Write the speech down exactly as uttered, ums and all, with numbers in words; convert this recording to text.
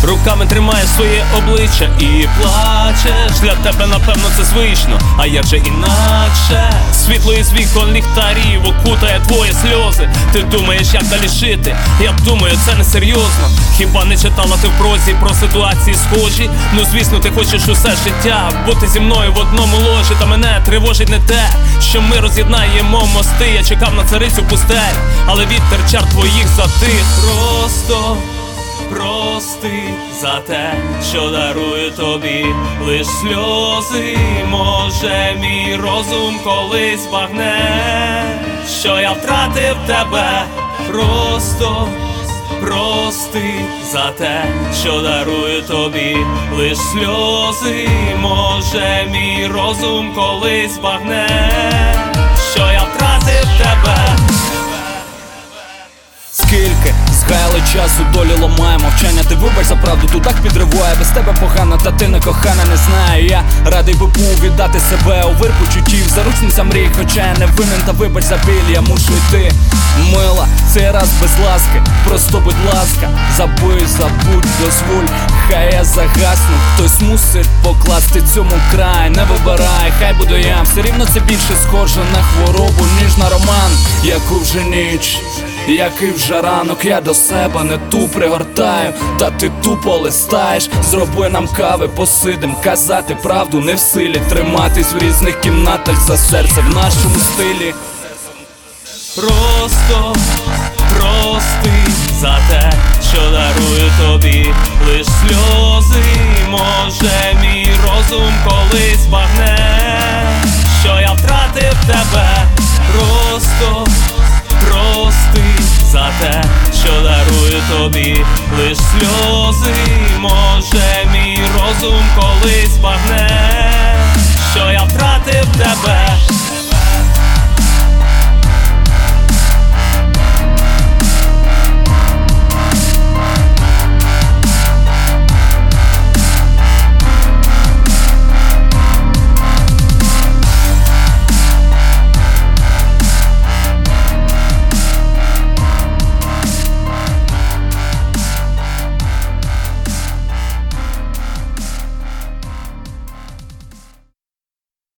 руками тримаєш своє обличчя і плачеш. Для тебе напевно це звично, а як же інакше? Світло із вікон ліхтарів окутає твої сльози. Ти думаєш, як далі жити? Я думаю, це не серйозно. Хіба не читала ти в прозі про ситуації схожі? Ну звісно, ти хочеш усе життя бути зі мною в одному ложі. Та мене тривожить не те, що ми роз'єднаємо мости. Я чекав на царицю пустель, але вітер чар твоїх затих. Просто прости за те, що дарую тобі лиш сльози. Може мій розум колись збагне, що я втратив тебе. Просто прости за те, що дарую тобі лиш сльози. Може мій розум колись збагне, що я втратив тебе. Скільки згаяли часу, долі ламає мовчання. Ти вибач за правду, тут так підриває. Без тебе погано, та ти не кохана, не знаю. Я радий би був віддати себе у вир почуттів, заручниця мрій, хоча я не винен, та вибач за біль, я мушу йти. Мила, цей раз без ласки, просто будь ласка, забудь, забудь, дозволь, хай я загасну. Хтось мусить покласти цьому край, не вибирай, хай буду я. Все рівно це більше схоже на хворобу, ніж на роман. Яку вже ніч, який вже ранок, я до себе не ту пригортаю, та ти тупо листаєш. Зроби нам кави, посидим, казати правду не в силі, триматись в різних кімнатах за серце в нашому стилі. Просто прости за те, що дарую тобі лиш сльози. Може мій розум колись збагне, що я втратив тебе. Просто прости за те, що дарую тобі лиш сльози. Може мій розум колись збагне, що я втратив тебе.